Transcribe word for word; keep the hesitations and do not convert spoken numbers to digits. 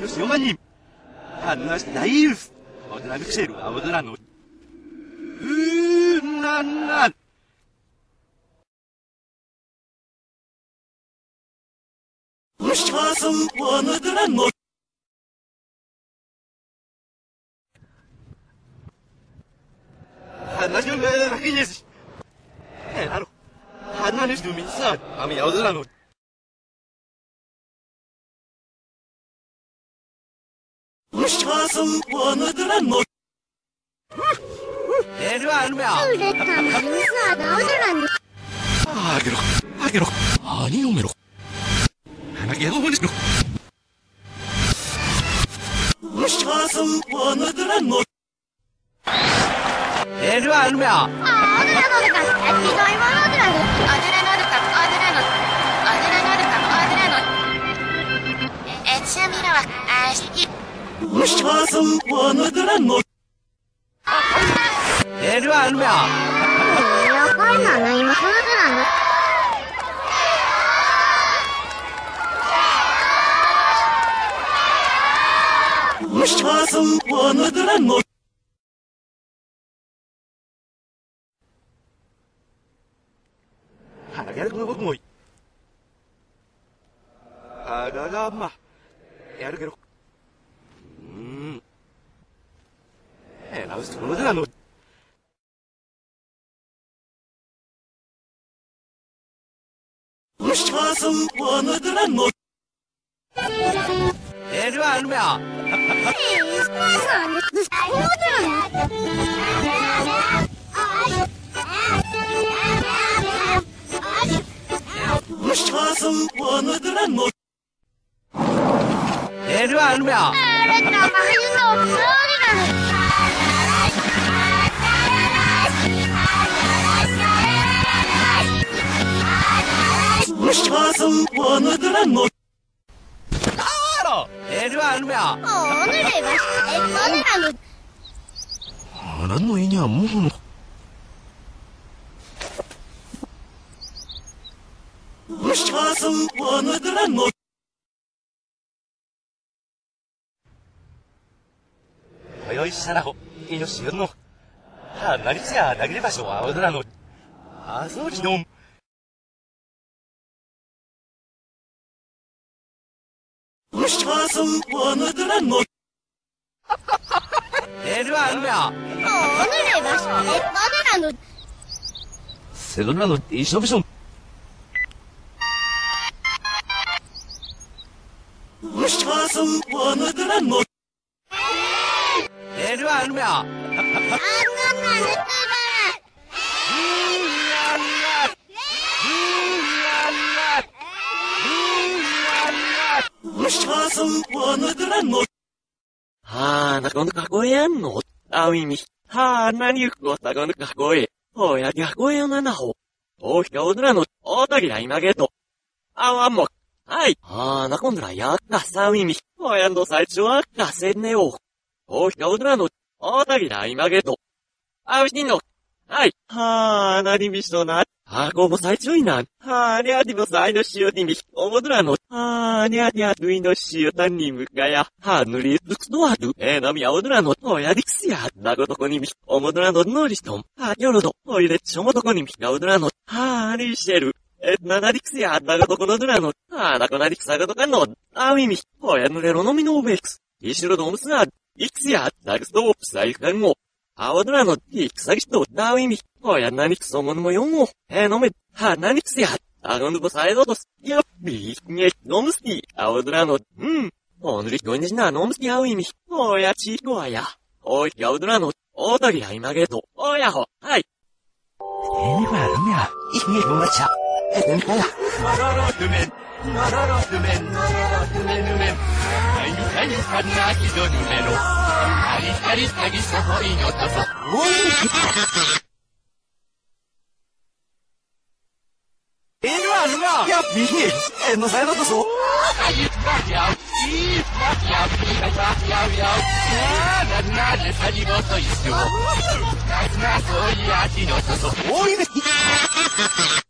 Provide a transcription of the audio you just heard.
마이너스 오만 님. 하나스 나이스. 어드라 믹세루 어드라 노. 으난난. 무시와성 어드라 노. 하나스 왜 하기니스. 해라로. 하나스 두민사 아미 어드라 노. 무시와성 어드라 노. 내려와누야. 그랬다. 무사 나오더란데. 아기로, 아기로, 아니 오메로. 하나게 오메로. 무시와성 어느드란 너. 내려와누야. 아, 어느라 너르까. 아, 디도이 모노드란 너. 어느라 너르까. 어느라 너. 어느라 너르까. 어느라 너. 에, 에치아미라와 아시기. 무시와성 어느드란 너. 내려와누야. 横山の今そのドラの 무시와성 어느드란 너. 하나게 하는 거 뭐? 아가가 엄마. 야르게로. 음. 에라우스 어느드란 너. 무시와성 어느드란 너. 내려와누야. え、スパーさんでスパイモドラの 무시와성 어느드란 너. 내려와누야. あれってお前のそうになる 무시와성 어느드란 너. 알아. 내려와누야. 오늘의 맛 에코드라노 하나 너이냐 뭐. 무시와성 어느드란 너. 여이시사라고 이녀시였노. 하나리스야 나길 봐서 와오드라노. 아소리놈. 무시와성 어느드란 너. 내려와누야. 오늘의 맛 에코드라노 세도라노 이쇼비쇼. 무시와성 어느드란 너. 내려와누야. 아까만 느끼봐라 무시와성 어느드란 너. 하나건 가고야 너. 아위미. 하나니 고타건 가고에. 호야 가고야 나나호. 오히려오드라 너. 어다기라 이마게도. 아와목. 아이. 하나건드라 약가사 아위미. 호야도 살츠와 가세네오. 오히려오드라 너. 어다기라 이마게도. 아위니 너. 아이. 하나니 미소나. 하고も最長いな。はにゃにも最の塩にみ、おもどらの。はにゃにゃぬいの塩たんにむかや。はぬりつくとある。えなみあおどらの。おやりくすや。なごとこにみ、おもどらののりしとん。はよろど。おいれちょもとこにみ、がおどらの。はにしてる。えななりくすや。なごとこのどらの。はなこなりくさごとかの。あみみ。おやぬれろのみのおべくす。いしろどむすな。いくすや。なぐすとおくさいかんご。あおどらの、いくさぎしと、なういみ。おやなにくそものもよんご。えのめ、はなにくすや。あごぬぼさえどとす。やっびー、にえ、のむすき。あおどらの、うん。おぬりごにじなのむすきあういみ。おやちいこわや。おい、あおどらの、おたぎやいまげと。おやほ、はい。 えにばるみゃ。いにごまちゃ。えんかや。まろろぬめん。まろろぬめん。まろろぬめぬめん。かいにかいにかなきどぬめろ。ありかりさぎそほいのとそ。おい。えにばるみゃ。やっびー。えのさえだとそ。あいばきゃう。いばきゃう。いばきゃうよ。なななでさぎごといっしょ。ななそういやきのとそ。おいね。